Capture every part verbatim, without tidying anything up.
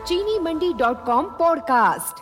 चीनी Mandi dot com podcast.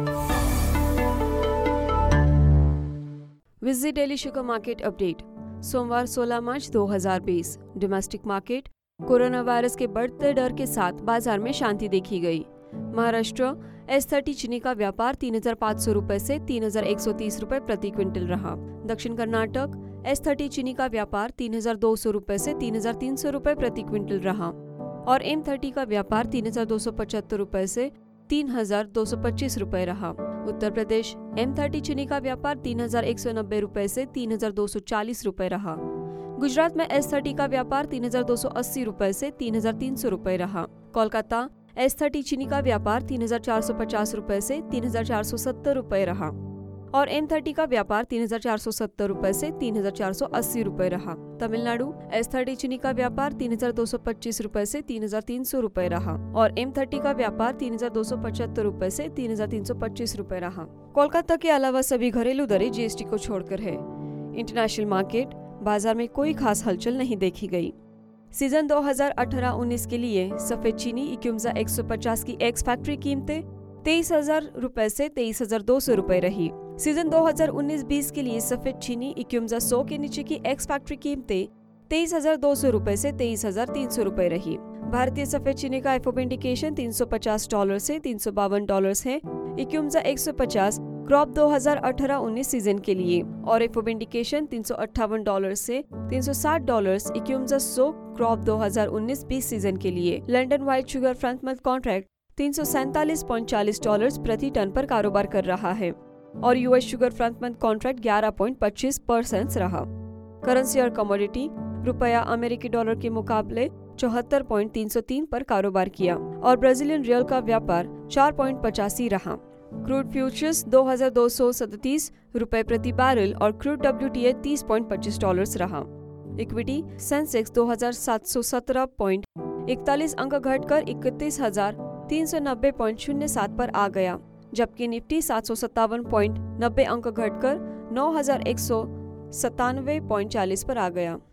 Visit daily sugar market update. सोमवार सोलह मार्च दो हज़ार बीस। Domestic market. कोरोना वायरस के बढ़ते डर के साथ बाजार में शांति देखी गई। महाराष्ट्र एस थर्टी चीनी का व्यापार तीन हजार पाँच सौ रुपए से तीन हजार एक सौ तीस रुपए प्रति क्विंटल रहा। दक्षिण कर्नाटक एस थर्टी चीनी का व्यापार तीन हजार दो सौ रुपए से तीन हजार तीन सौ रुपए प्रति क्विंटल रहा और एम थर्टी का व्यापार तीन हजार दो सौ पचहत्तर रुपए से तीन हजार दो सौ पच्चीस रुपए रहा। उत्तर प्रदेश एम थर्टी चीनी का व्यापार तीन हजार एक सौ नब्बे रुपए से तीन हजार दो सौ चालीस रुपए रहा। गुजरात में एस थर्टी का व्यापार तीन हजार दो सौ अस्सी रुपए से तीन हजार तीन सौ रुपए रहा। कोलकाता एस थर्टी चीनी का व्यापार तीन हजार चार सौ पचास रुपए से तीन हजार चार सौ सत्तर रुपए रहा और एम थर्टी का व्यापार तीन हजार चार सौ सत्तर रुपए से तीन हजार चार सौ अस्सी रुपए रहा। तमिलनाडु एस थर्टी चीनी का व्यापार तीन हजार दो सौ पच्चीस रुपए से तीन हजार तीन सौ रुपए रहा और एम थर्टी का व्यापार तीन हजार दो सौ पचहत्तर रुपए से तीन हजार तीन सौ पच्चीस रुपए रहा। कोलकाता के अलावा सभी घरेलू दरें जीएसटी को छोड़कर है। International market. बाजार में कोई खास हलचल नहीं देखी गई। सीजन दो हज़ार अठारह उन्नीस के लिए सफेद चीनी इक्यूम्जा एक सौ पचास की एक्स फैक्ट्री कीमतें तेईस हजार रुपए से तेईस हजार दो सौ रुपए रही। सीजन दो हज़ार उन्नीस बीस के लिए सफेद चीनी इक्यूम्जा सौ के नीचे की एक्स फैक्ट्री कीमतें तेईस हजार दो सौ रुपए से तेईस हजार तीन सौ रुपए रही। भारतीय सफेद चीनी का एफओपी इंडिकेशन तीन सौ पचास डॉलर से तीन सौ बावन डॉलर है इक्यूम्जा एक सौ पचास क्रॉप दो हज़ार अठारह उन्नीस सीजन के लिए और एफओपी इंडिकेशन तीन सौ अट्ठावन डॉलर से तीन सौ साठ डॉलर इक्यूम्जा सौ क्रॉप दो हज़ार उन्नीस बीस सीजन के लिए। London white sugar front month contract तीन सौ सैंतालीस पॉइंट चालीस डॉलर प्रति टन पर कारोबार कर रहा है और US sugar front month contract ग्यारह पॉइंट पच्चीस परसेंट रहा। करेंसी और कमोडिटी। रुपया अमेरिकी डॉलर के मुकाबले चौहत्तर पॉइंट तीन सौ तीन पर कारोबार किया और ब्राजीलियन रियल का व्यापार चार पॉइंट पचासी रहा। क्रूड फ्यूचर्स दो हजार दो सौ सैंतीस रुपए प्रति बैरल और क्रूड डब्ल्यूटीए तीस पॉइंट पच्चीस डॉलर रहा। इक्विटी। सेंसेक्स दो हजार सात सौ सत्रह पॉइंट इकतालीस अंक घटकर इकतीस हजार तीन सौ नब्बे पॉइंट शून्य सात पर आ गया, जबकि निफ्टी सात सौ सत्तावन पॉइंट नब्बे अंक घटकर नौ हजार एक सौ सत्तानवे पॉइंट चालीस पर आ गया।